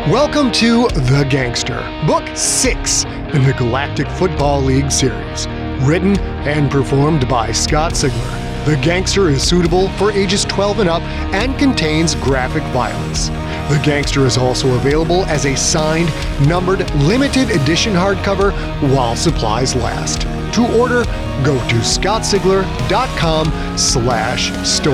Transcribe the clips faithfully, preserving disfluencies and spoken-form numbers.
Welcome to The Gangster, Book six in the Galactic Football League series. Written and performed by Scott Sigler, The Gangster is suitable for ages twelve and up and contains graphic violence. The Gangster is also available as a signed, numbered, limited edition hardcover while supplies last. To order, go to scottsigler.com slash store.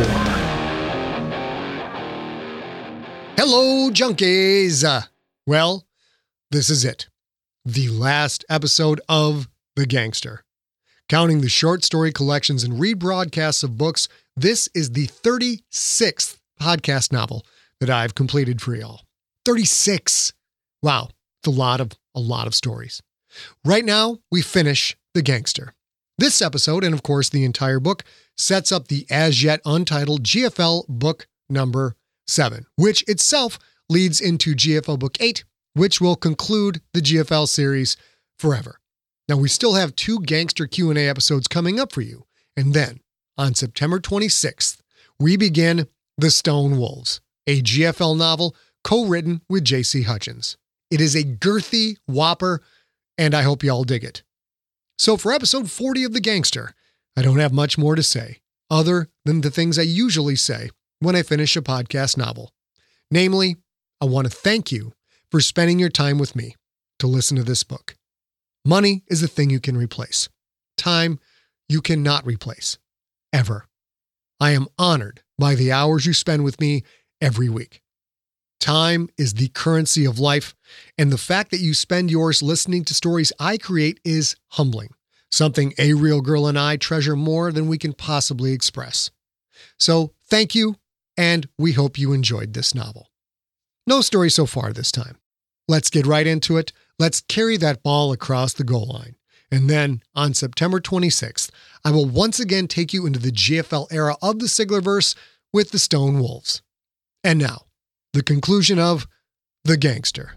Hello, junkies! Uh, well, this is it. The last episode of The Gangster. Counting the short story collections and rebroadcasts of books, this is the thirty-sixth podcast novel that I've completed for y'all. thirty-six! Wow, it's a lot of, a lot of stories. Right now, we finish The Gangster. This episode, and of course the entire book, sets up the as-yet untitled G F L book number seven, which itself leads into G F L Book eight, which will conclude the G F L series forever. Now, we still have two Gangster Q and A episodes coming up for you, and then, on September twenty-sixth, we begin The Stone Wolves, a G F L novel co-written with J C Hutchins. It is a girthy whopper, and I hope y'all dig it. So for episode forty of The Gangster, I don't have much more to say, other than the things I usually say when I finish a podcast novel. Namely, I want to thank you for spending your time with me to listen to this book. Money is a thing you can replace. Time you cannot replace. Ever. I am honored by the hours you spend with me every week. Time is the currency of life, and the fact that you spend yours listening to stories I create is humbling. Something A Real Girl and I treasure more than we can possibly express. So, thank you. And we hope you enjoyed this novel. No story so far this time. Let's get right into it. Let's carry that ball across the goal line. And then, on September twenty-sixth, I will once again take you into the G F L era of the Siglerverse with the Stone Wolves. And now, the conclusion of The Gangster.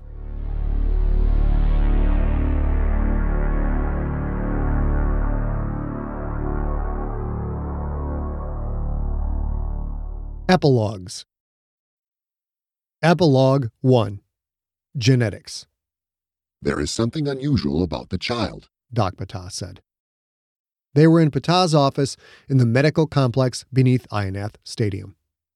Epilogues. Epilogue one. Genetics. There is something unusual about the child, Doc Patah said. They were in Patah's office in the medical complex beneath Ionath Stadium.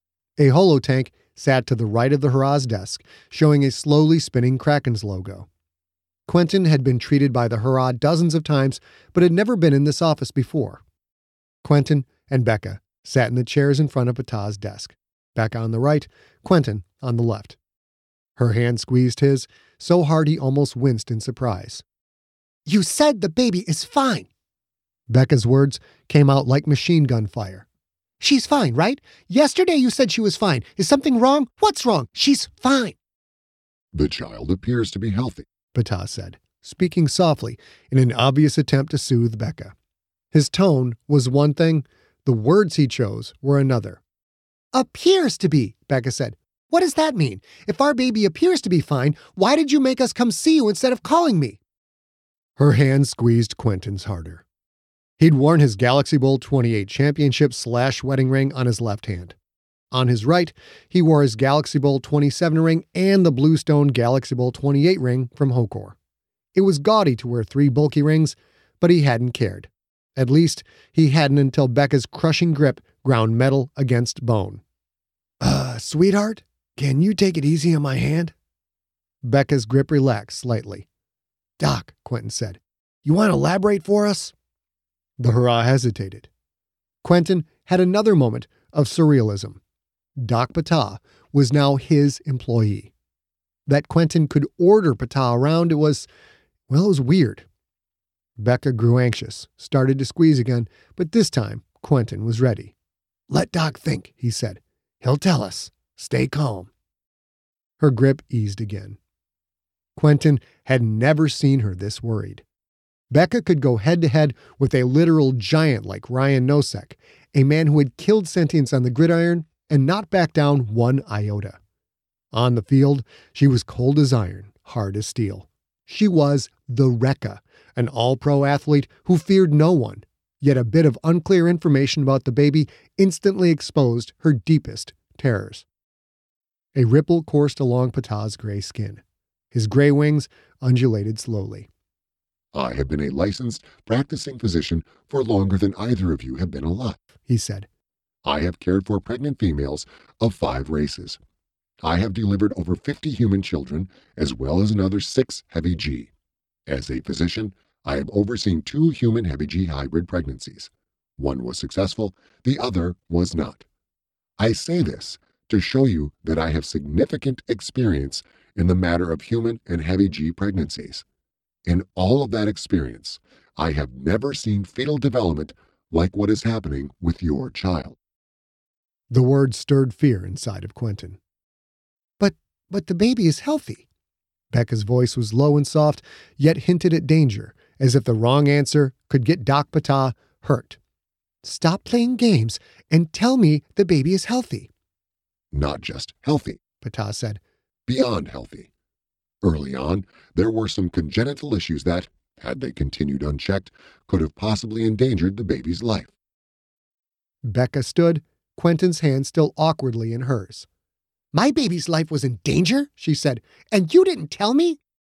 A holotank sat to the right of the Haraz desk, showing a slowly spinning Kraken's logo. Quentin had been treated by the Harad dozens of times, but had never been in this office before. Quentin and Becca sat in the chairs in front of Patah's desk. Becca on the right, Quentin on the left. Her hand squeezed his, so hard he almost winced in surprise. "You said the baby is fine." Becca's words came out like machine gun fire. "She's fine, right? Yesterday you said she was fine. Is something wrong? What's wrong? She's fine." "The child appears to be healthy," Patah said, speaking softly in an obvious attempt to soothe Becca. His tone was one thing, the words he chose were another. "Appears to be," Becca said. "What does that mean? If our baby appears to be fine, why did you make us come see you instead of calling me?" Her hand squeezed Quentin's harder. He'd worn his Galaxy Bowl twenty-eight championship slash wedding ring on his left hand. On his right, he wore his Galaxy Bowl twenty-seven ring and the Bluestone Galaxy Bowl twenty-eight ring from Hokor. It was gaudy to wear three bulky rings, but he hadn't cared. At least, he hadn't until Becca's crushing grip ground metal against bone. Uh, sweetheart, can you take it easy on my hand?" Becca's grip relaxed slightly. "Doc," Quentin said, "you want to elaborate for us?" The hurrah hesitated. Quentin had another moment of surrealism. Doc Patah was now his employee. That Quentin could order Patah around, it was, well, it was weird. Becca grew anxious, started to squeeze again, but this time Quentin was ready. "Let Doc think," he said. "He'll tell us. Stay calm." Her grip eased again. Quentin had never seen her this worried. Becca could go head-to-head with a literal giant like Ryan Nosek, a man who had killed sentience on the gridiron and not back down one iota. On the field, she was cold as iron, hard as steel. She was the Rekka, an all-pro athlete who feared no one, yet a bit of unclear information about the baby instantly exposed her deepest terrors. A ripple coursed along Patah's gray skin. His gray wings undulated slowly. I have been a licensed practicing physician for longer than either of you have been alive, he said. I have cared for pregnant females of five races. I have delivered over fifty human children, as well as another six heavy G. As a physician, I have overseen two human heavy G hybrid pregnancies. One was successful, the other was not. I say this to show you that I have significant experience in the matter of human and heavy G pregnancies. In all of that experience, I have never seen fetal development like what is happening with your child. The word stirred fear inside of Quentin. But, but the baby is healthy. Becca's voice was low and soft, yet hinted at danger, as if the wrong answer could get Doc Patah hurt. Stop playing games and tell me the baby is healthy. Not just healthy, Patah said. Beyond healthy. Early on, there were some congenital issues that, had they continued unchecked, could have possibly endangered the baby's life. Becca stood, Quentin's hand still awkwardly in hers. My baby's life was in danger, she said, and you didn't tell me?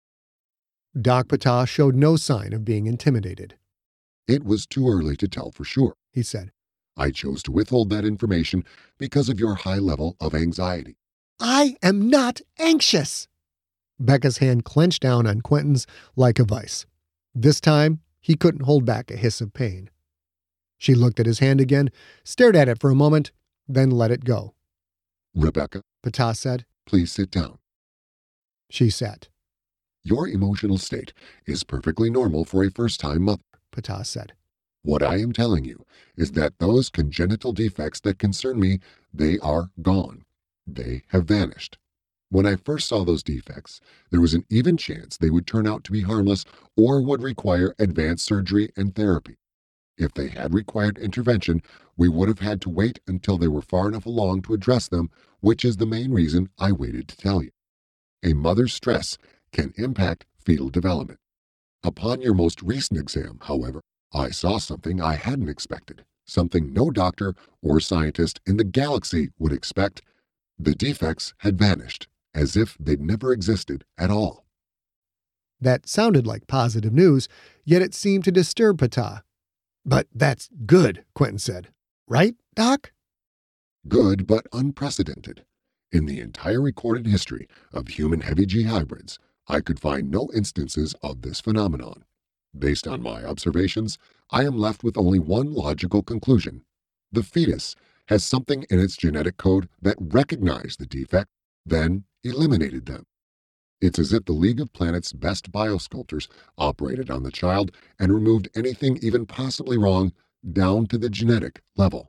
Doc Patah showed no sign of being intimidated. It was too early to tell for sure, he said. I chose to withhold that information because of your high level of anxiety. I am not anxious. Becca's hand clenched down on Quentin's like a vice. This time, he couldn't hold back a hiss of pain. She looked at his hand again, stared at it for a moment, then let it go. Rebecca, Patah said, please sit down. She sat. Your emotional state is perfectly normal for a first-time mother, Patah said. What I am telling you is that those congenital defects that concern me, they are gone. They have vanished. When I first saw those defects, there was an even chance they would turn out to be harmless or would require advanced surgery and therapy. If they had required intervention, we would have had to wait until they were far enough along to address them, which is the main reason I waited to tell you. A mother's stress can impact fetal development. Upon your most recent exam, however, I saw something I hadn't expected, something no doctor or scientist in the galaxy would expect. The defects had vanished, as if they'd never existed at all. That sounded like positive news, yet it seemed to disturb Patah. But that's good, Quentin said. Right, Doc? Good, but unprecedented. In the entire recorded history of human heavy G hybrids, I could find no instances of this phenomenon. Based on my observations, I am left with only one logical conclusion. The fetus has something in its genetic code that recognized the defect, then eliminated them. It's as if the League of Planets' best biosculptors operated on the child and removed anything even possibly wrong down to the genetic level.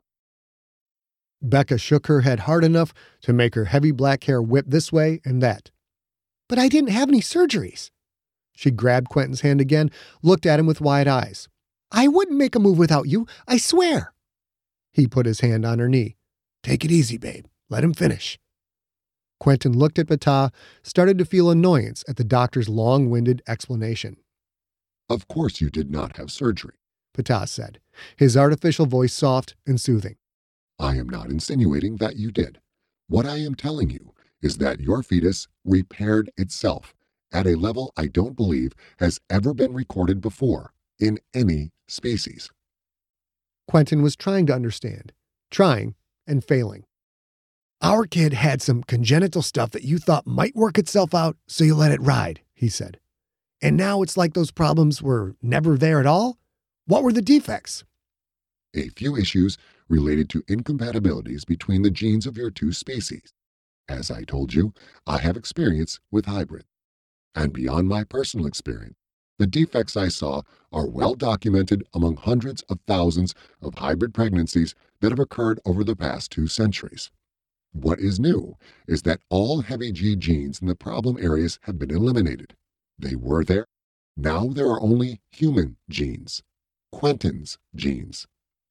Becca shook her head hard enough to make her heavy black hair whip this way and that. But I didn't have any surgeries. She grabbed Quentin's hand again, looked at him with wide eyes. I wouldn't make a move without you, I swear. He put his hand on her knee. Take it easy, babe. Let him finish. Quentin looked at Patah, started to feel annoyance at the doctor's long-winded explanation. Of course you did not have surgery, Patah said, his artificial voice soft and soothing. I am not insinuating that you did. What I am telling you is that your fetus repaired itself at a level I don't believe has ever been recorded before in any species. Quentin was trying to understand, trying and failing. Our kid had some congenital stuff that you thought might work itself out, so you let it ride, he said. And now it's like those problems were never there at all? What were the defects? A few issues related to incompatibilities between the genes of your two species. As I told you, I have experience with hybrids. And beyond my personal experience, the defects I saw are well documented among hundreds of thousands of hybrid pregnancies that have occurred over the past two centuries. What is new is that all heavy G genes in the problem areas have been eliminated. They were there. Now there are only human genes. Quentin's genes.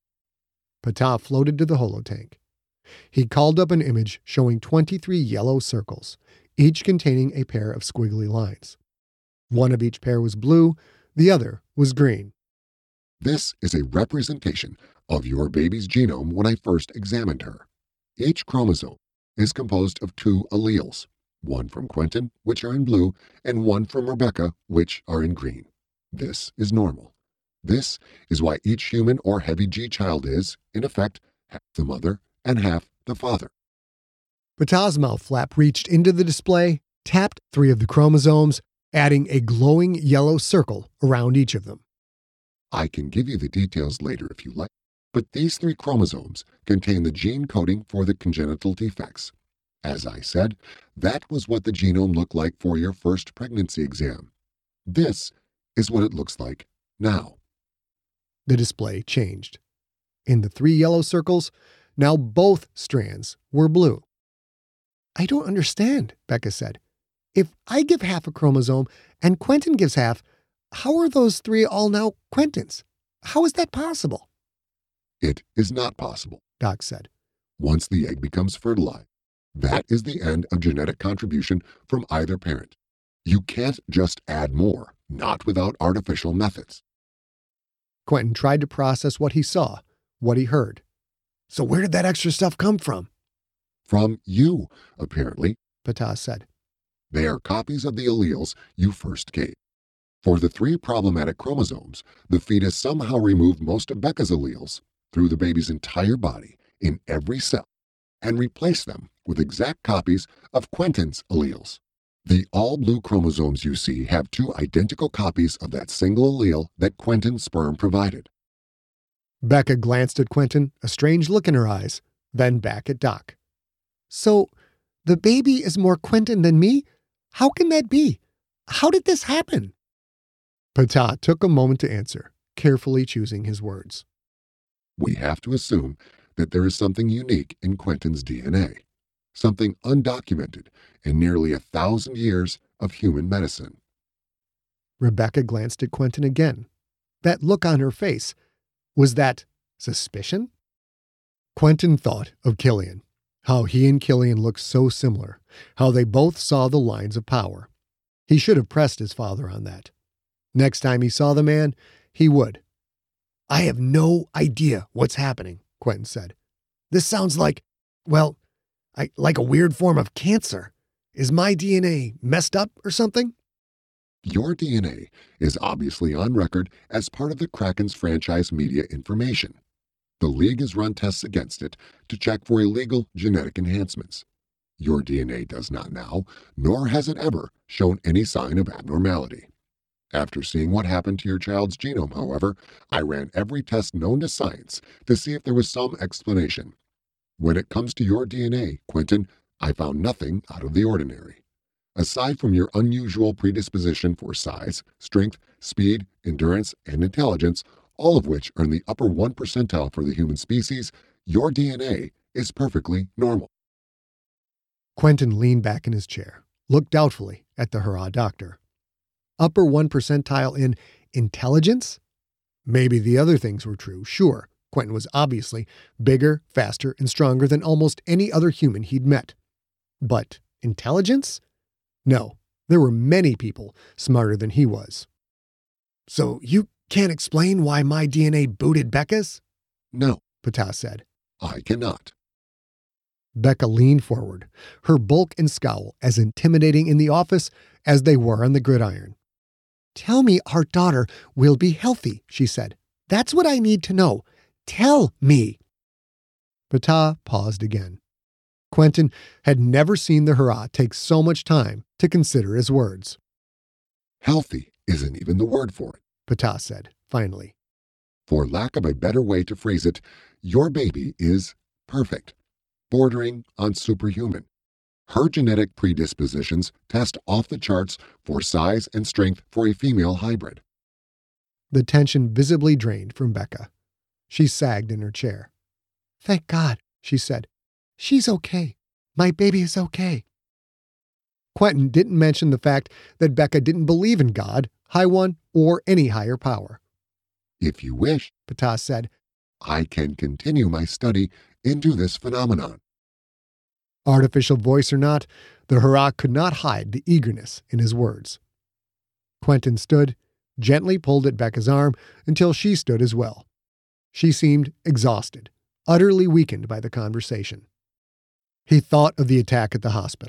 Patah floated to the holotank. He called up an image showing twenty-three yellow circles, each containing a pair of squiggly lines. One of each pair was blue, the other was green. This is a representation of your baby's genome when I first examined her. Each chromosome is composed of two alleles. one from Quentin, which are in blue, and one from Rebecca, which are in green. This is normal. This is why each human or heavy G child is, in effect, half the mother and half the father. Patah's mouth flap reached into the display, tapped three of the chromosomes, adding a glowing yellow circle around each of them. I can give you the details later if you like, but these three chromosomes contain the gene coding for the congenital defects. As I said, that was what the genome looked like for your first pregnancy exam. This is what it looks like now. The display changed. In the three yellow circles, now both strands were blue. I don't understand, Becca said. If I give half a chromosome and Quentin gives half, how are those three all now Quentins? How is that possible? It is not possible, Doc said. Once the egg becomes fertilized, that is the end of genetic contribution from either parent. You can't just add more, not without artificial methods. Quentin tried to process what he saw, what he heard. So where did that extra stuff come from? From you, apparently, Patah said. They are copies of the alleles you first gave. For the three problematic chromosomes, the fetus somehow removed most of Becca's alleles through the baby's entire body in every cell and replaced them with exact copies of Quentin's alleles. The all-blue chromosomes you see have two identical copies of that single allele that Quentin's sperm provided. Becca glanced at Quentin, a strange look in her eyes, then back at Doc. So, the baby is more Quentin than me? How can that be? How did this happen? Patah took a moment to answer, carefully choosing his words. We have to assume that there is something unique in Quentin's D N A, something undocumented in nearly a thousand years of human medicine. Rebecca glanced at Quentin again. That look on her face, was that suspicion? Quentin thought of Killian, how he and Killian looked so similar, how they both saw the lines of power. He should have pressed his father on that. Next time he saw the man, he would. I have no idea what's happening, Quentin said. This sounds like, well, I, like a weird form of cancer. Is my D N A messed up or something? Your D N A is obviously on record as part of the Kraken's franchise media information. The League has run tests against it to check for illegal genetic enhancements. Your D N A does not now, nor has it ever, shown any sign of abnormality. After seeing what happened to your child's genome, however, I ran every test known to science to see if there was some explanation. When it comes to your D N A, Quentin, I found nothing out of the ordinary. Aside from your unusual predisposition for size, strength, speed, endurance, and intelligence, all of which are in the upper one percentile for the human species, your D N A is perfectly normal. Quentin leaned back in his chair, looked doubtfully at the Hurrah doctor. Upper one percentile in intelligence? Maybe the other things were true, sure. Quentin was obviously bigger, faster, and stronger than almost any other human he'd met. But intelligence? No, there were many people smarter than he was. So you can't explain why my D N A booted Becca's? No, Patah said. I cannot. Becca leaned forward, her bulk and scowl as intimidating in the office as they were on the gridiron. Tell me our daughter will be healthy, she said. That's what I need to know. Tell me. Patah paused again. Quentin had never seen the Hurrah take so much time to consider his words. Healthy isn't even the word for it, Patah said, finally. For lack of a better way to phrase it, your baby is perfect, bordering on superhuman. Her genetic predispositions test off the charts for size and strength for a female hybrid. The tension visibly drained from Becca. She sagged in her chair. Thank God, she said. She's okay. My baby is okay. Quentin didn't mention the fact that Becca didn't believe in God, High One, or any higher power. If you wish, Patah said, I can continue my study into this phenomenon. Artificial voice or not, the Hurrah could not hide the eagerness in his words. Quentin stood, gently pulled at Becca's arm until she stood as well. She seemed exhausted, utterly weakened by the conversation. He thought of the attack at the hospital,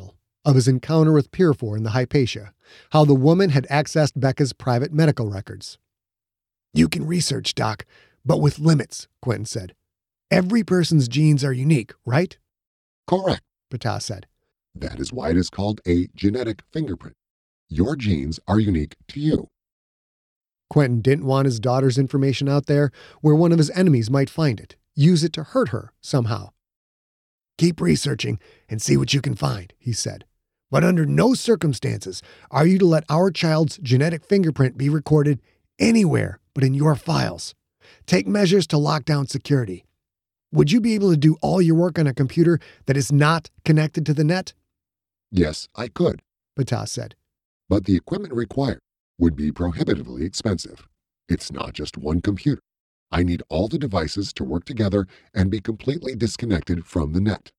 of his encounter with Purifor in the Hypatia, how the woman had accessed Becca's private medical records. "You can research, Doc, but with limits," Quentin said. "Every person's genes are unique, right?" Correct, Patah said. That is why it is called a genetic fingerprint. Your genes are unique to you. Quentin didn't want his daughter's information out there where one of his enemies might find it, use it to hurt her somehow. "Keep researching and see what you can find," he said. "But under no circumstances are you to let our child's genetic fingerprint be recorded anywhere but in your files. Take measures to lock down security. Would you be able to do all your work on a computer that is not connected to the net?" Yes, I could, Patah said. but the equipment required would be prohibitively expensive. It's not just one computer. I need all the devices to work together and be completely disconnected from the net.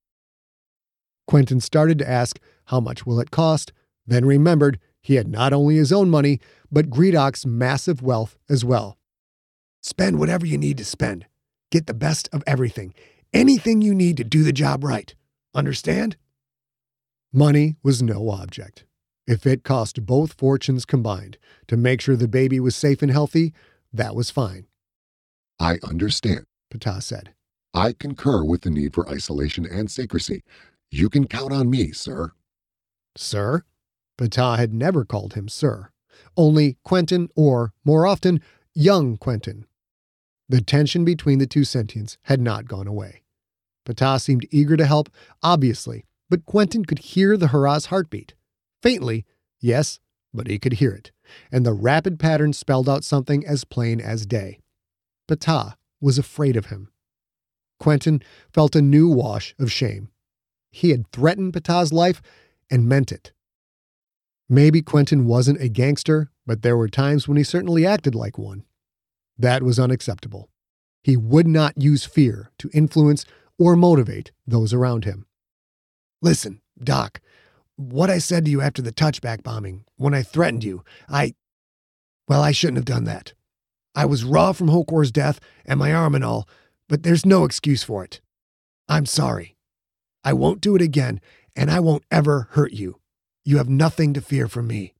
Quentin started to ask, how much will it cost? Then remembered he had not only his own money, but Gredok's massive wealth as well. "Spend whatever you need to spend. Get the best of everything. Anything you need to do the job right. Understand?" Money was no object. If it cost both fortunes combined to make sure the baby was safe and healthy, that was fine. I understand, Patah said. I concur with the need for isolation and secrecy. You can count on me, sir. Sir? Patah had never called him sir. Only Quentin or, more often, young Quentin. The tension between the two sentients had not gone away. Patah seemed eager to help, obviously, but Quentin could hear the Hurrah's heartbeat. Faintly, yes, but he could hear it, and the rapid pattern spelled out something as plain as day. Patah was afraid of him. Quentin felt a new wash of shame. He had threatened Patah's life and meant it. Maybe Quentin wasn't a gangster, but there were times when he certainly acted like one. That was unacceptable. He would not use fear to influence or motivate those around him. "Listen, Doc, what I said to you after the touchback bombing, when I threatened you, I... Well, I shouldn't have done that. I was raw from Hokor's death and my arm and all, but there's no excuse for it. I'm sorry. I won't do it again, and I won't ever hurt you. You have nothing to fear from me."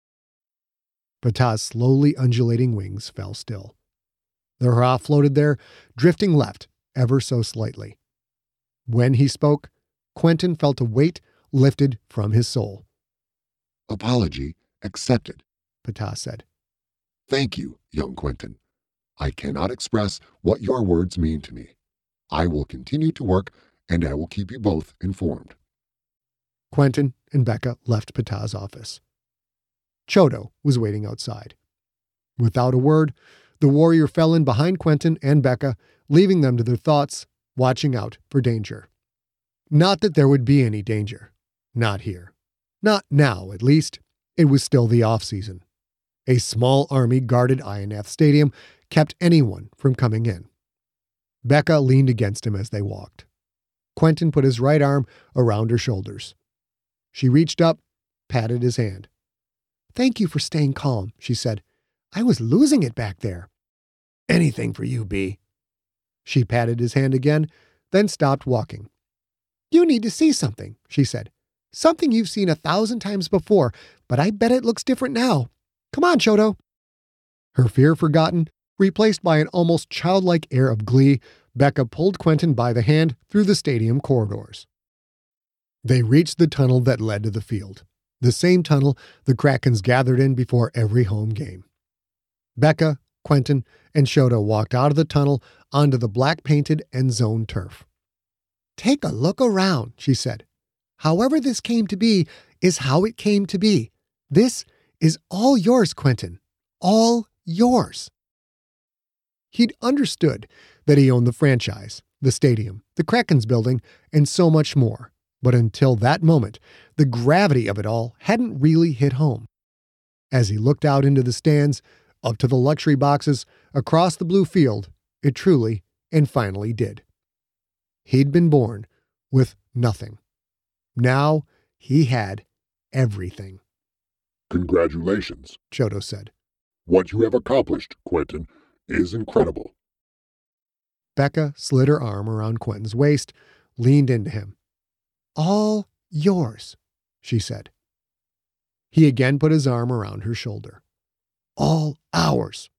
Patah's slowly undulating wings fell still. The Hurrah floated there, drifting left ever so slightly. When he spoke, Quentin felt a weight lifted from his soul. Apology accepted, Patah said. Thank you, young Quentin. I cannot express what your words mean to me. I will continue to work, and I will keep you both informed. Quentin and Becca left Patah's office. Chodo was waiting outside. Without a word, the warrior fell in behind Quentin and Becca, leaving them to their thoughts, watching out for danger. Not that there would be any danger. Not here. Not now, at least. It was still the off-season. A small army guarded Ionath Stadium, kept anyone from coming in. Becca leaned against him as they walked. Quentin put his right arm around her shoulders. She reached up, patted his hand. "Thank you for staying calm," she said. "I was losing it back there." "Anything for you, B." She patted his hand again, then stopped walking. "You need to see something," she said. "Something you've seen a thousand times before, but I bet it looks different now. Come on, Chodo." Her fear forgotten, replaced by an almost childlike air of glee, Becca pulled Quentin by the hand through the stadium corridors. They reached the tunnel that led to the field, the same tunnel the Krakens gathered in before every home game. Becca, Quentin, and Chodo walked out of the tunnel onto the black-painted end zone turf. "Take a look around," she said. "However this came to be is how it came to be. This is all yours, Quentin. All yours." He'd understood that he owned the franchise, the stadium, the Krakens building, and so much more. But until that moment, the gravity of it all hadn't really hit home. As he looked out into the stands, up to the luxury boxes, across the blue field, it truly and finally did. He'd been born with nothing. Now he had everything. Congratulations, Chodo said. What you have accomplished, Quentin, is incredible. Becca slid her arm around Quentin's waist, leaned into him. All yours. she said. He again put his arm around her shoulder. All ours.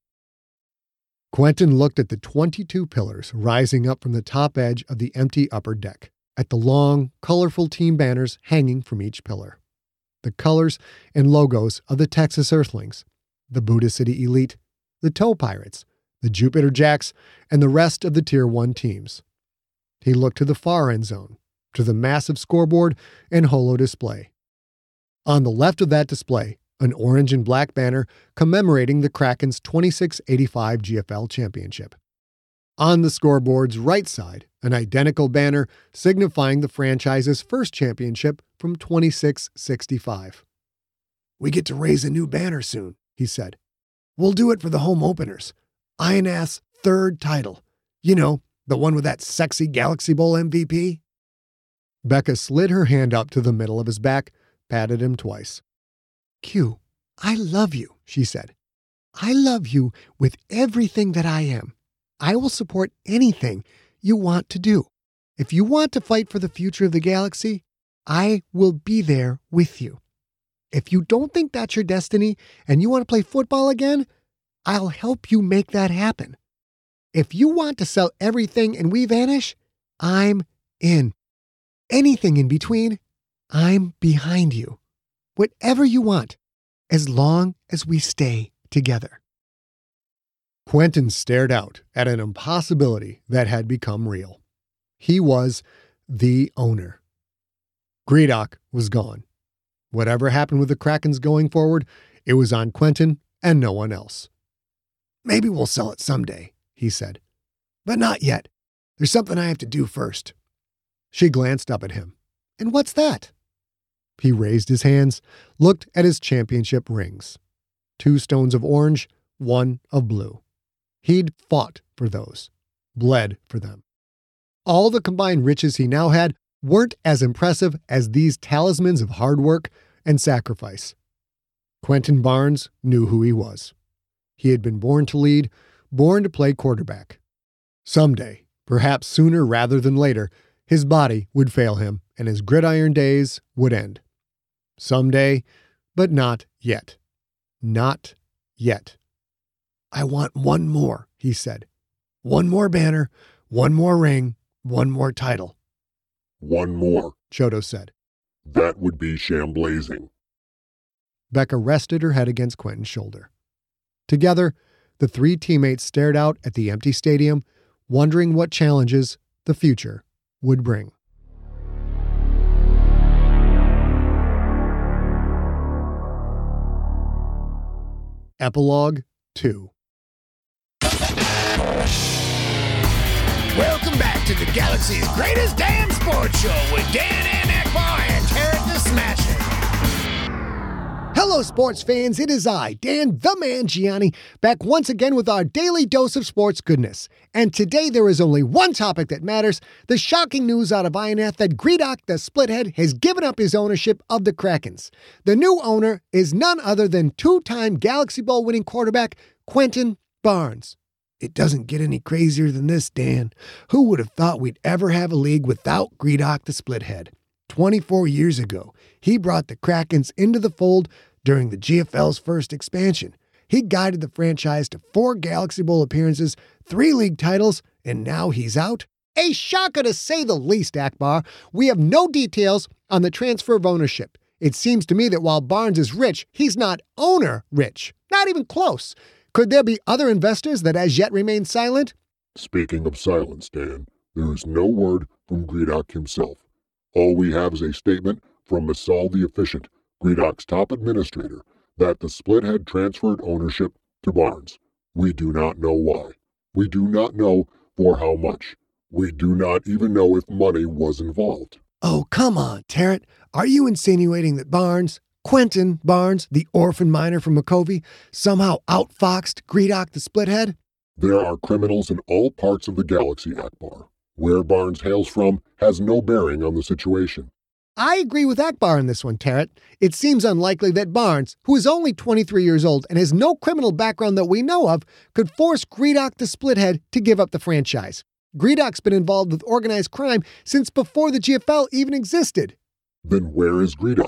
Quentin looked at the twenty-two pillars rising up from the top edge of the empty upper deck, at the long, colorful team banners hanging from each pillar. The colors and logos of the Texas Earthlings, the Buddha City Elite, the Tow Pirates, the Jupiter Jacks, and the rest of the Tier one teams. He looked to the far end zone, to the massive scoreboard and holo display. On the left of that display, an orange and black banner commemorating the Kraken's twenty-six eighty-five G F L championship. On the scoreboard's right side, an identical banner signifying the franchise's first championship from twenty-six sixty-five. "We get to raise a new banner soon," he said. "We'll do it for the home openers. I N F's third title. You know, the one with that sexy Galaxy Bowl M V P." Becca slid her hand up to the middle of his back, patted him twice. "Q, I love you," she said. "I love you with everything that I am. I will support anything you want to do. If you want to fight for the future of the galaxy, I will be there with you. If you don't think that's your destiny and you want to play football again, I'll help you make that happen. If you want to sell everything and we vanish, I'm in. Anything in between, I'm behind you. Whatever you want, as long as we stay together." Quentin stared out at an impossibility that had become real. He was the owner. Gredok was gone. Whatever happened with the Krakens going forward, it was on Quentin and no one else. "Maybe we'll sell it someday," he said. "But not yet. There's something I have to do first." She glanced up at him. "And what's that?" He raised his hands, looked at his championship rings. Two stones of orange, one of blue. He'd fought for those, bled for them. All the combined riches he now had weren't as impressive as these talismans of hard work and sacrifice. Quentin Barnes knew who he was. He had been born to lead, born to play quarterback. Someday, perhaps sooner rather than later, his body would fail him and his gridiron days would end. Someday, but not yet. Not yet. "I want one more," he said. "One more banner, one more ring, one more title." "One more," Chodo said. "That would be shamblazing." Becca rested her head against Quentin's shoulder. Together, the three teammates stared out at the empty stadium, wondering what challenges the future would bring. Epilogue two. Welcome back to the galaxy's greatest damn sports show with Dan and Akbar and Tarek the Smasher. Hello, sports fans. It is I, Dan the Man Gianni, back once again with our daily dose of sports goodness. And today there is only one topic that matters, the shocking news out of I N F that Gredok the Splithead has given up his ownership of the Krakens. The new owner is none other than two-time Galaxy Bowl winning quarterback Quentin Barnes. It doesn't get any crazier than this, Dan. Who would have thought we'd ever have a league without Gredok the Splithead? twenty-four years ago, he brought the Krakens into the fold during the G F L's first expansion. He guided the franchise to four Galaxy Bowl appearances, three league titles, and now he's out? A shocker to say the least, Akbar. We have no details on the transfer of ownership. It seems to me that while Barnes is rich, he's not owner rich. Not even close. Could there be other investors that as yet remain silent? Speaking of silence, Dan, there is no word from Gredok himself. All we have is a statement from Masal the Efficient, Gredok's top administrator, that the Splithead transferred ownership to Barnes. We do not know why. We do not know for how much. We do not even know if money was involved. Oh, come on, Tarrant. Are you insinuating that Barnes, Quentin Barnes, the orphan miner from Makovey, somehow outfoxed Gredok the Splithead? There are criminals in all parts of the galaxy, Akbar. Where Barnes hails from has no bearing on the situation. I agree with Akbar on this one, Tarrant. It seems unlikely that Barnes, who is only twenty-three years old and has no criminal background that we know of, could force Gredok the Splithead to give up the franchise. Gredok's been involved with organized crime since before the G F L even existed. Then where is Gredok?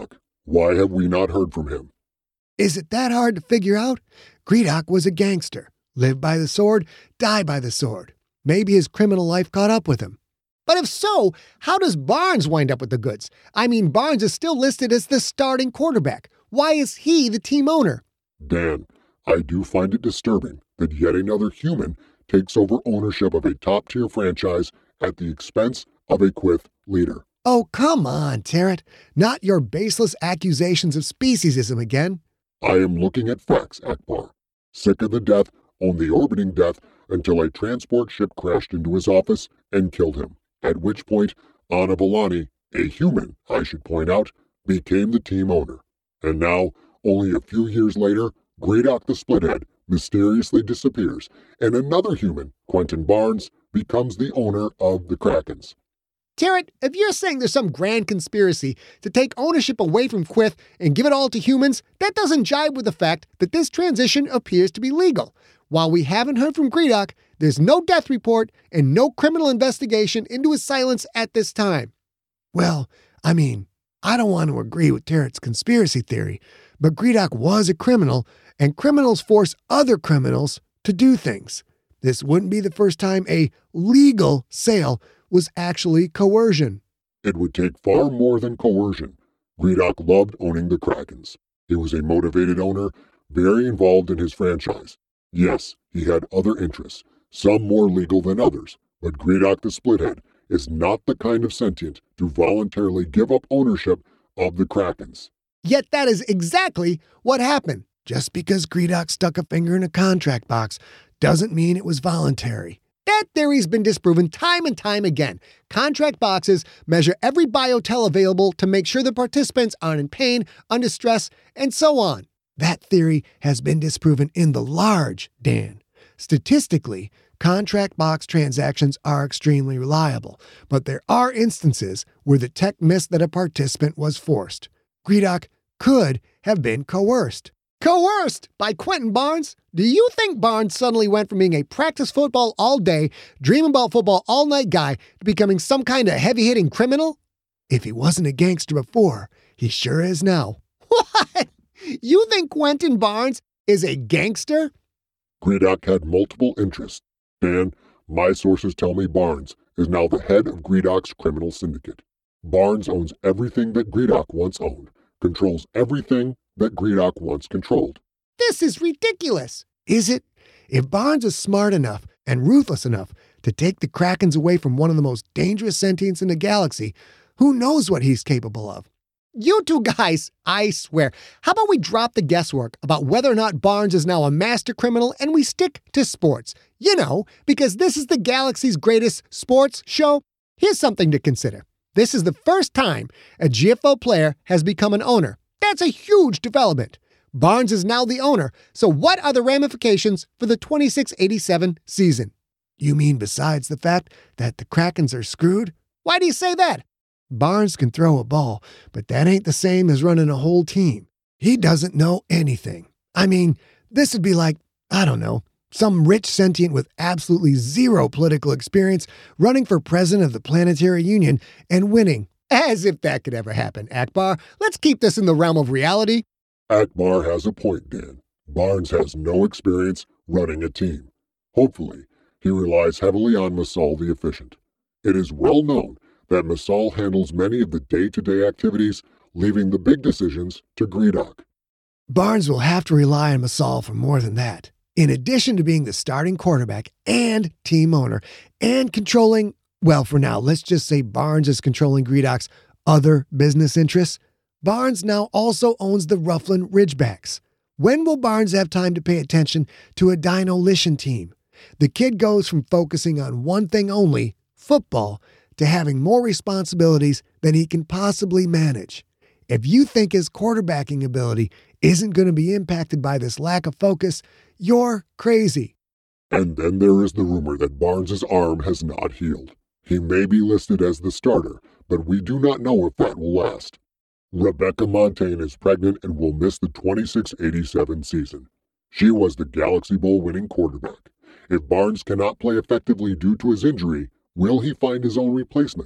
Why have we not heard from him? Is it that hard to figure out? Greedock was a gangster. Lived by the sword, die by the sword. Maybe his criminal life caught up with him. But if so, how does Barnes wind up with the goods? I mean, Barnes is still listed as the starting quarterback. Why is he the team owner? Dan, I do find it disturbing that yet another human takes over ownership of a top-tier franchise at the expense of a Quyth leader. Oh, come on, Tarrant. Not your baseless accusations of speciesism again. I am looking at facts, Ackbar. Sick of the death, owned the orbiting death until a transport ship crashed into his office and killed him, at which point Anna Villani, a human, I should point out, became the team owner. And now, only a few years later, Greedock the Splithead mysteriously disappears, and another human, Quentin Barnes, becomes the owner of the Krakens. Tarrant, if you're saying there's some grand conspiracy to take ownership away from Quyth and give it all to humans, that doesn't jibe with the fact that this transition appears to be legal. While we haven't heard from Greedock, there's no death report and no criminal investigation into his silence at this time. Well, I mean, I don't want to agree with Tarrant's conspiracy theory, but Greedock was a criminal, and criminals force other criminals to do things. This wouldn't be the first time a legal sale was actually coercion. It would take far more than coercion. Greedock loved owning the Krakens. He was a motivated owner, very involved in his franchise. Yes, he had other interests, some more legal than others, but Greedock the Splithead is not the kind of sentient to voluntarily give up ownership of the Krakens. Yet that is exactly what happened. Just because Greedock stuck a finger in a contract box doesn't mean it was voluntary. That theory's been disproven time and time again. Contract boxes measure every biotel available to make sure the participants aren't in pain, under stress, and so on. That theory has been disproven in the large, Dan. Statistically, contract box transactions are extremely reliable, but there are instances where the tech missed that a participant was forced. Greedock could have been coerced. Coerced by Quentin Barnes? Do you think Barnes suddenly went from being a practice football all day, dream about football all night guy to becoming some kind of heavy-hitting criminal? If he wasn't a gangster before, he sure is now. What? You think Quentin Barnes is a gangster? Greedock had multiple interests. Dan, my sources tell me Barnes is now the head of Greedock's criminal syndicate. Barnes owns everything that Greedock once owned, controls everything that Greedock once controlled. This is ridiculous. Is it? If Barnes is smart enough and ruthless enough to take the Krakens away from one of the most dangerous sentients in the galaxy, who knows what he's capable of? You two guys, I swear, how about we drop the guesswork about whether or not Barnes is now a master criminal and we stick to sports? You know, because this is the galaxy's greatest sports show. Here's something to consider. This is the first time a G F O player has become an owner. That's a huge development. Barnes is now the owner, so what are the ramifications for the twenty-six eighty-seven season? You mean besides the fact that the Krakens are screwed? Why do you say that? Barnes can throw a ball, but that ain't the same as running a whole team. He doesn't know anything. I mean, this would be like, I don't know, some rich sentient with absolutely zero political experience running for president of the Planetary Union and winning. As if that could ever happen, Ackbar. Let's keep this in the realm of reality. Ackbar has a point, Dan. Barnes has no experience running a team. Hopefully, he relies heavily on Masal the Efficient. It is well known that Masal handles many of the day-to-day activities, leaving the big decisions to Greedock. Barnes will have to rely on Masal for more than that. In addition to being the starting quarterback and team owner and controlling, well, for now, let's just say Barnes is controlling Greedock's other business interests. Barnes now also owns the Rufflin Ridgebacks. When will Barnes have time to pay attention to a Dino-lition team? The kid goes from focusing on one thing only, football, to having more responsibilities than he can possibly manage. If you think his quarterbacking ability isn't going to be impacted by this lack of focus, you're crazy. And then there is the rumor that Barnes's arm has not healed. He may be listed as the starter, but we do not know if that will last. Rebecca Montaigne is pregnant and will miss the twenty-six eighty-seven season. She was the Galaxy Bowl winning quarterback. If Barnes cannot play effectively due to his injury, will he find his own replacement?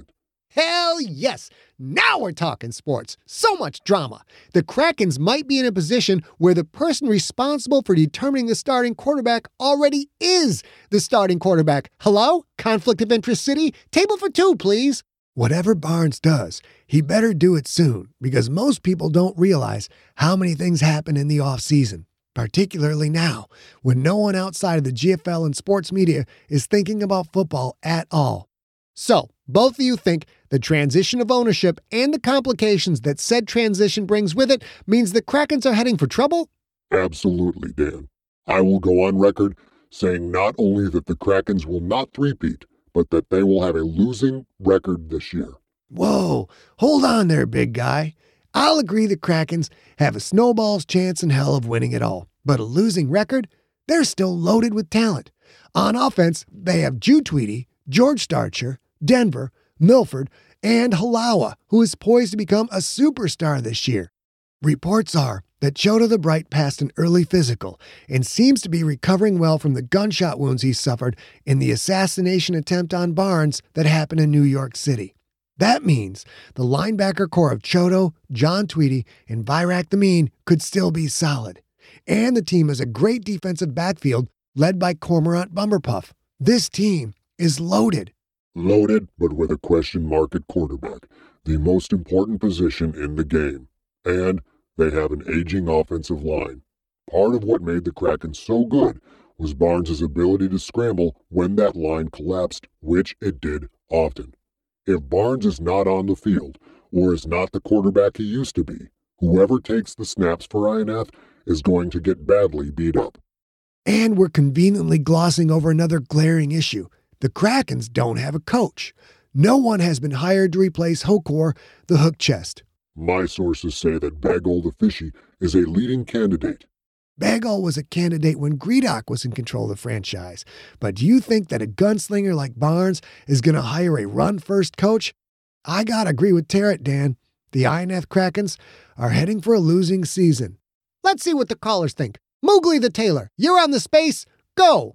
Hell yes! Now we're talking sports. So much drama. The Krakens might be in a position where the person responsible for determining the starting quarterback already is the starting quarterback. Hello? Conflict of interest city? Table for two, please. Whatever Barnes does, he better do it soon, because most people don't realize how many things happen in the offseason, particularly now, when no one outside of the G F L and sports media is thinking about football at all. So, both of you think the transition of ownership and the complications that said transition brings with it means the Krakens are heading for trouble? Absolutely, Dan. I will go on record saying not only that the Krakens will not three-peat, but that they will have a losing record this year. Whoa, hold on there, big guy. I'll agree the Krakens have a snowball's chance in hell of winning it all, but a losing record? They're still loaded with talent. On offense, they have Jew Tweedy, George Starcher, Denver, Milford, and Halawa, who is poised to become a superstar this year. Reports are that Chota the Bright passed an early physical and seems to be recovering well from the gunshot wounds he suffered in the assassination attempt on Barnes that happened in New York City. That means the linebacker core of Choto, John Tweedy, and Virak the Mean could still be solid. And the team has a great defensive backfield led by Cormorant Bumberpuff. This team is loaded. Loaded, but with a question mark at quarterback, the most important position in the game. And they have an aging offensive line. Part of what made the Kraken so good was Barnes' ability to scramble when that line collapsed, which it did often. If Barnes is not on the field, or is not the quarterback he used to be, whoever takes the snaps for I N F is going to get badly beat up. And we're conveniently glossing over another glaring issue. The Krakens don't have a coach. No one has been hired to replace Hokor, the hook chest. My sources say that Bagel the Fishy is a leading candidate. Bagel was a candidate when Greedock was in control of the franchise. But do you think that a gunslinger like Barnes is going to hire a run-first coach? I gotta agree with Tarrant, Dan. The I N F Krakens are heading for a losing season. Let's see what the callers think. Mowgli the Tailor, you're on the space. Go!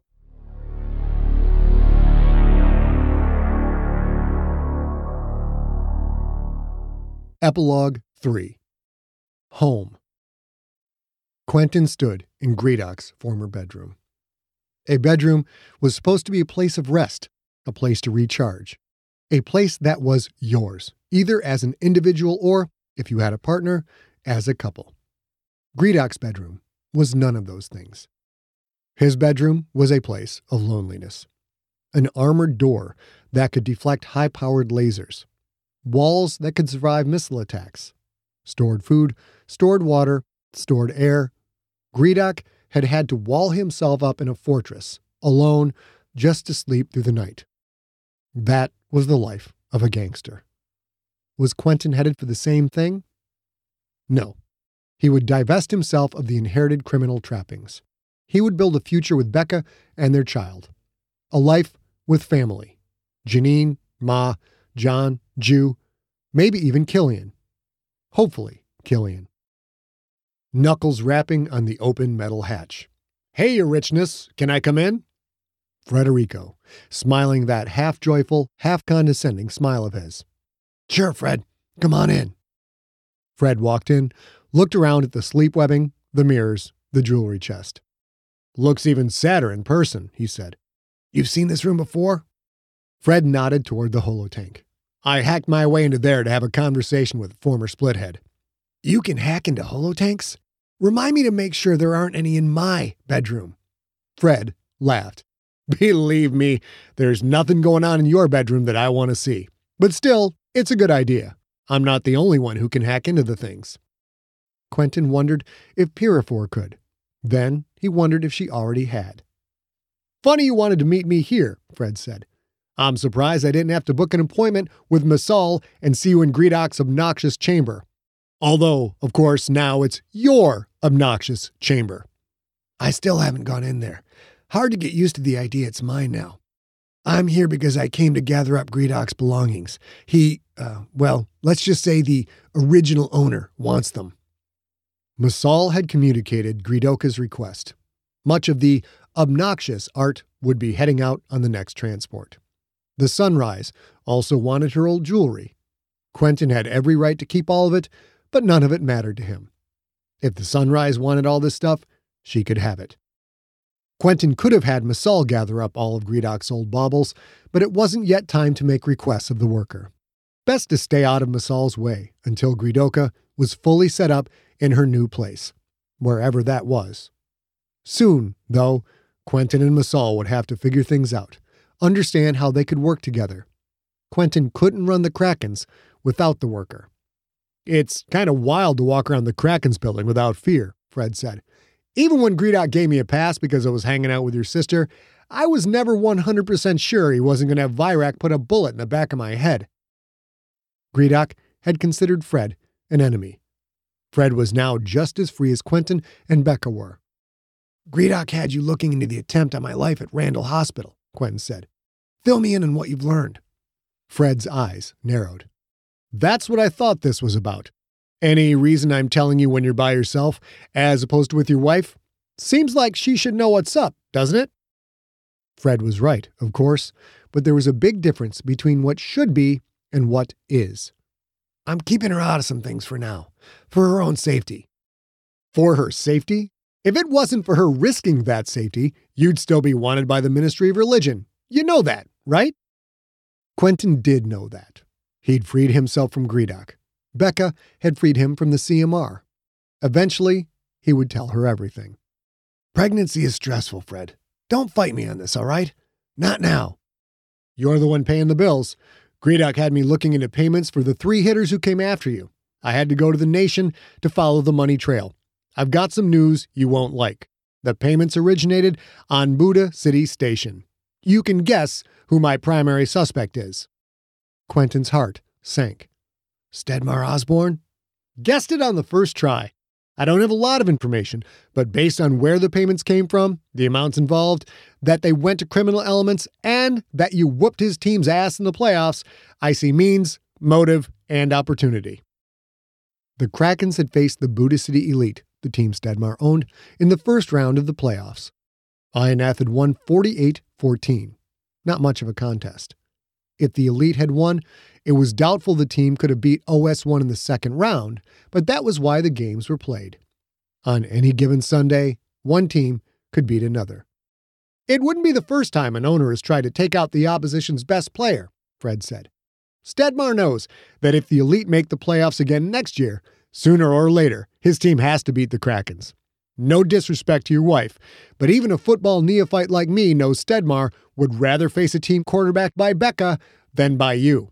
Epilogue three. Home. Quentin stood in Greedock's former bedroom. A bedroom was supposed to be a place of rest, a place to recharge, a place that was yours, either as an individual or, if you had a partner, as a couple. Greedock's bedroom was none of those things. His bedroom was a place of loneliness. An armored door that could deflect high-powered lasers. Walls that could survive missile attacks. Stored food, stored water, stored air. Greedock had had to wall himself up in a fortress, alone, just to sleep through the night. That was the life of a gangster. Was Quentin headed for the same thing? No. He would divest himself of the inherited criminal trappings. He would build a future with Becca and their child. A life with family. Janine, Ma, John, Jew, maybe even Killian. Hopefully, Killian. Knuckles rapping on the open metal hatch. Hey, your richness, can I come in? Frederico, smiling that half-joyful, half-condescending smile of his. Sure, Fred, come on in. Fred walked in, looked around at the sleep webbing, the mirrors, the jewelry chest. Looks even sadder in person, he said. You've seen this room before? Fred nodded toward the holotank. I hacked my way into there to have a conversation with former Splithead. You can hack into holotanks? Remind me to make sure there aren't any in my bedroom. Fred laughed. Believe me, there's nothing going on in your bedroom that I want to see. But still, it's a good idea. I'm not the only one who can hack into the things. Quentin wondered if Pirifor could. Then he wondered if she already had. Funny you wanted to meet me here, Fred said. I'm surprised I didn't have to book an appointment with Masal and see you in Greedock's obnoxious chamber. Although, of course, now it's your obnoxious chamber. I still haven't gone in there. Hard to get used to the idea it's mine now. I'm here because I came to gather up Greedock's belongings. He, uh, well, let's just say the original owner wants them. Masal had communicated Greedoka's request. Much of the obnoxious art would be heading out on the next transport. The Sunrise also wanted her old jewelry. Quentin had every right to keep all of it, but none of it mattered to him. If the Sunrise wanted all this stuff, she could have it. Quentin could have had Masal gather up all of Gredok's old baubles, but it wasn't yet time to make requests of the worker. Best to stay out of Masal's way until Gredoka was fully set up in her new place, wherever that was. Soon, though, Quentin and Masal would have to figure things out, understand how they could work together. Quentin couldn't run the Krakens without the worker. "It's kind of wild to walk around the Krakens building without fear," Fred said. "Even when Gredok gave me a pass because I was hanging out with your sister, I was never one hundred percent sure he wasn't going to have Virak put a bullet in the back of my head." Gredok had considered Fred an enemy. Fred was now just as free as Quentin and Becca were. "Gredok had you looking into the attempt on my life at Randall Hospital," Quentin said. "Fill me in on what you've learned." Fred's eyes narrowed. "That's what I thought this was about. Any reason I'm telling you when you're by yourself, as opposed to with your wife? Seems like she should know what's up, doesn't it?" Fred was right, of course, but there was a big difference between what should be and what is. "I'm keeping her out of some things for now, for her own safety." "For her safety? If it wasn't for her risking that safety, you'd still be wanted by the Ministry of Religion. You know that, right?" Quentin did know that. He'd freed himself from Gredok. Becca had freed him from the C M R. Eventually, he would tell her everything. "Pregnancy is stressful, Fred. Don't fight me on this, all right? Not now." "You're the one paying the bills. Gredok had me looking into payments for the three hitters who came after you. I had to go to the Nation to follow the money trail. I've got some news you won't like. The payments originated on Buddha City Station. You can guess who my primary suspect is." Quentin's heart sank. "Stedmar Osborne?" "Guessed it on the first try. I don't have a lot of information, but based on where the payments came from, the amounts involved, that they went to criminal elements, and that you whooped his team's ass in the playoffs, I see means, motive, and opportunity." The Krakens had faced the Buddha City Elite, the team Stedmar owned, in the first round of the playoffs. Ionath had won forty-eight fourteen. Not much of a contest. If the Elite had won, it was doubtful the team could have beat O S one in the second round, but that was why the games were played. On any given Sunday, one team could beat another. "It wouldn't be the first time an owner has tried to take out the opposition's best player," Fred said. "Stedmar knows that if the Elite make the playoffs again next year, sooner or later, his team has to beat the Krakens. No disrespect to your wife, but even a football neophyte like me knows Stedmar would rather face a team quarterbacked by Becca than by you."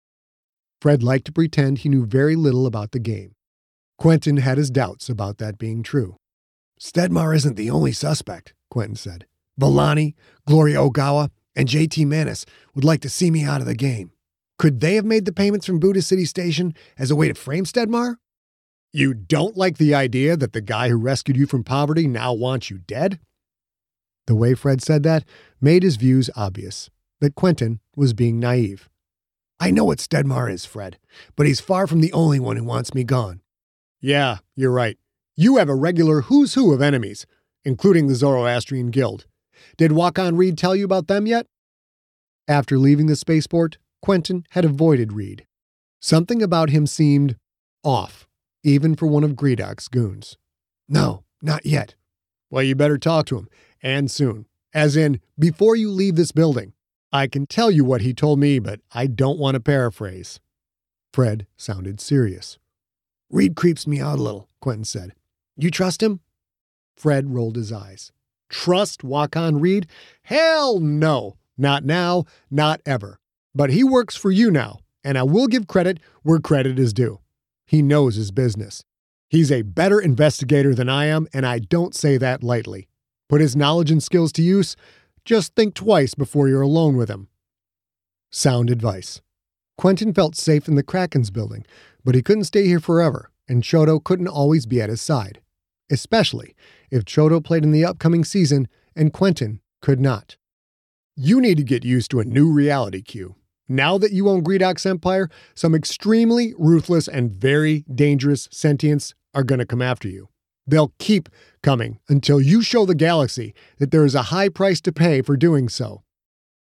Fred liked to pretend he knew very little about the game. Quentin had his doubts about that being true. "Stedmar isn't the only suspect," Quentin said. "Villani, Gloria Ogawa, and J T Manis would like to see me out of the game. Could they have made the payments from Buddha City Station as a way to frame Stedmar?" "You don't like the idea that the guy who rescued you from poverty now wants you dead?" The way Fred said that made his views obvious, that Quentin was being naive. "I know what Stedmar is, Fred, but he's far from the only one who wants me gone." "Yeah, you're right. You have a regular who's who of enemies, including the Zoroastrian Guild. Did Wakan Reed tell you about them yet?" After leaving the spaceport, Quentin had avoided Reed. Something about him seemed off, even for one of Gredok's goons. "No, not yet." "Well, you better talk to him, and soon. As in, before you leave this building. I can tell you what he told me, but I don't want to paraphrase." Fred sounded serious. "Reed creeps me out a little," Quentin said. "You trust him?" Fred rolled his eyes. "Trust Wakan Reed? Hell no. Not now, not ever. But he works for you now, and I will give credit where credit is due. He knows his business. He's a better investigator than I am, and I don't say that lightly. Put his knowledge and skills to use. Just think twice before you're alone with him." Sound advice. Quentin felt safe in the Krakens building, but he couldn't stay here forever, and Chodo couldn't always be at his side, especially if Chodo played in the upcoming season and Quentin could not. You need to get used to a new reality, Q. Now that you own Gredok's empire, some extremely ruthless and very dangerous sentients are going to come after you. They'll keep coming until you show the galaxy that there is a high price to pay for doing so.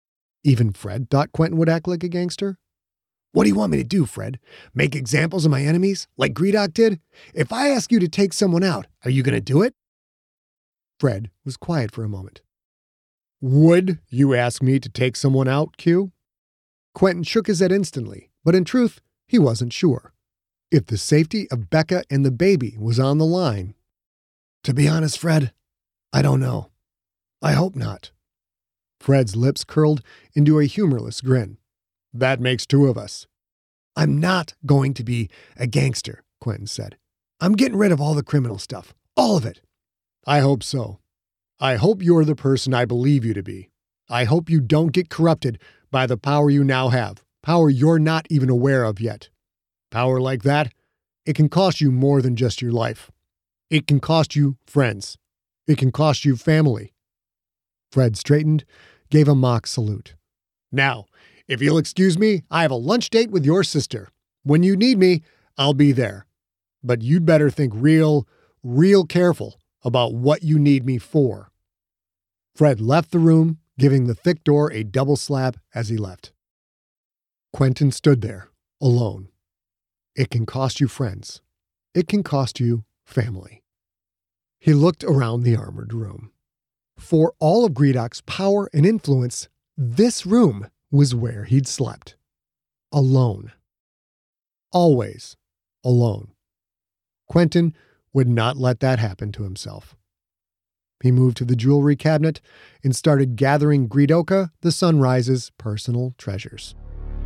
Even Fred thought Quentin would act like a gangster. What do you want me to do, Fred? Make examples of my enemies, like Greedock did? If I ask you to take someone out, are you going to do it? Fred was quiet for a moment. Would you ask me to take someone out, Q? Quentin shook his head instantly, but in truth, he wasn't sure. If the safety of Becca and the baby was on the line. To be honest, Fred, I don't know. I hope not. Fred's lips curled into a humorless grin. That makes two of us. I'm not going to be a gangster, Quentin said. I'm getting rid of all the criminal stuff. All of it. I hope so. I hope you're the person I believe you to be. I hope you don't get corrupted by the power you now have, power you're not even aware of yet. Power like that, it can cost you more than just your life. It can cost you friends. It can cost you family. Fred straightened, gave a mock salute. Now, if you'll excuse me, I have a lunch date with your sister. When you need me, I'll be there. But you'd better think real, real careful about what you need me for. Fred left the room, giving the thick door a double slap as he left. Quentin stood there, alone. It can cost you friends. It can cost you family. He looked around the armored room. For all of Greedock's power and influence, this room was where he'd slept. Alone. Always alone. Quentin would not let that happen to himself. He moved to the jewelry cabinet and started gathering Greedoka the Sunrise's personal treasures.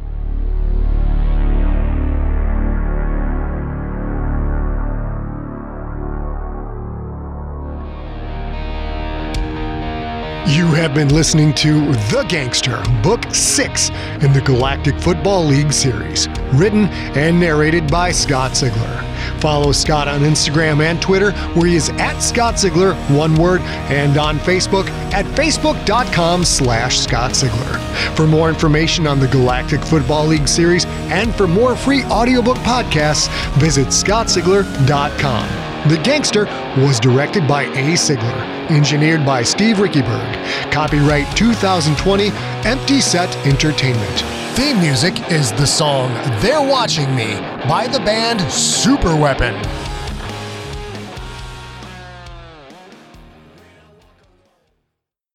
You have been listening to The Gangster, Book six in the Galactic Football League series, written and narrated by Scott Sigler. Follow Scott on Instagram and Twitter, where he is at Scott Sigler, one word, and on Facebook at facebook.com slash Scott Sigler. For more information on the Galactic Football League series and for more free audiobook podcasts, visit scott sigler dot com. The Gangster was directed by A. Sigler, engineered by Steve Rickyberg. Copyright two thousand twenty, Empty Set Entertainment. Theme music is the song They're Watching Me by the band Superweapon.